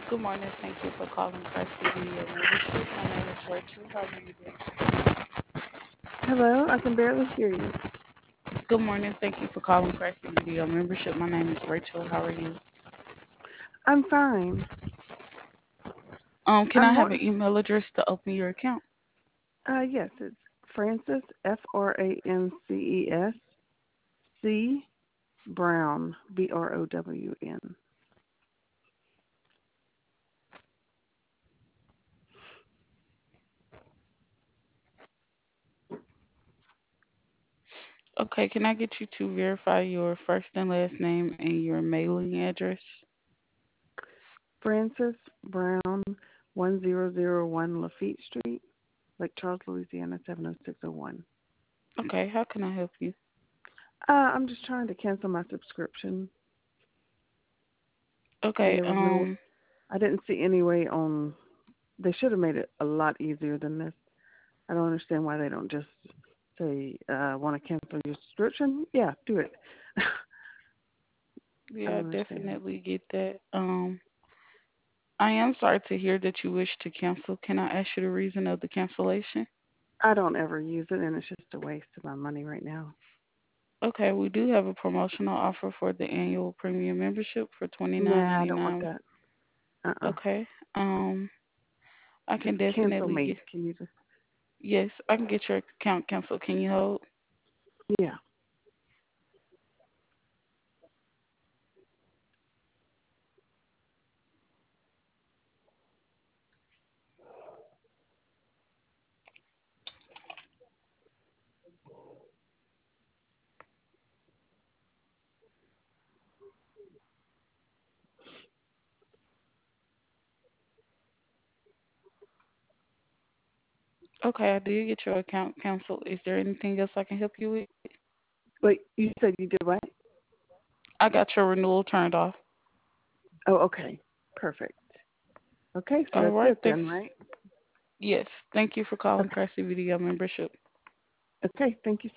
Good morning. Thank you for calling Christ Video Membership. My name is Rachel. How are you doing? Hello, I can barely hear you. Good morning. Thank you for calling Christ Video Membership. My name is Rachel. How are you? I'm fine. Can I I'm have more. an email address to open your account? Yes, it's Frances Frances C. Brown Brown. Okay, can I get you to verify your first and last name and your mailing address? Frances Brown 1001 Lafitte Street, Lake Charles, Louisiana 70601. Okay, how can I help you? I'm just trying to cancel my subscription, and Okay, there was no. I didn't see any way on. They should have made it a lot easier than this. I don't understand why they don't just say, "Want to cancel your subscription?" Yeah, do it. I yeah, I don't understand. definitely get that. I am sorry to hear that you wish to cancel. Can I ask you the reason of the cancellation? I don't ever use it, and it's just a waste of my money right now. Okay, we do have a promotional offer for the annual premium membership for twenty nine Nah, I ninety don't want nine. that. Uh-uh. Okay. I can Just cancel definitely me. get. Can you just? Yes, I can get your account canceled. Can you hold? Yeah. Okay, I did get your account canceled. Is there anything else I can help you with? Wait, you said you did what? I got your renewal turned off. Oh, okay. Perfect. Okay, so All that's right, it then, thanks. right? Yes, thank you for calling Okay. Chrissy Video Membership. Okay, thank you